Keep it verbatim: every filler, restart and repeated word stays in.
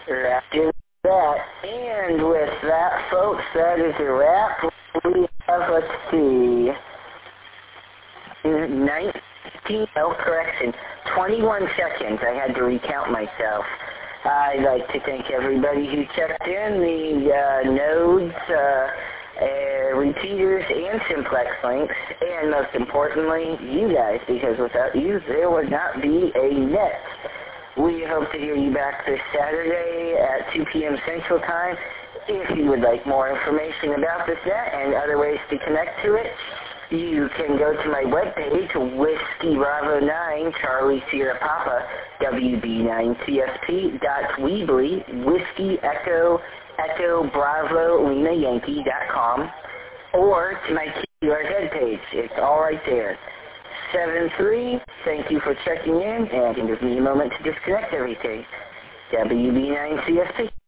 After that, and with that, folks, that is a wrap. We have, let's see, nineteen, oh, correction, twenty-one seconds. I had to recount myself. I'd like to thank everybody who checked in, the uh, nodes, uh, uh, repeaters, and simplex links, and most importantly, you guys, because without you, there would not be a net. We hope to hear you back this Saturday at two p m Central Time. If you would like more information about this net and other ways to connect to it, you can go to my webpage, Whiskey Bravo nine, Charlie Sierra Papa, W B nine C S P dot Weebly, Whiskey Echo, Echo Bravo Lena Yankee dot com, or to my Q R head page. It's all right there. seven three, thank you for checking in, and give me a moment to disconnect everything. W B nine C S P.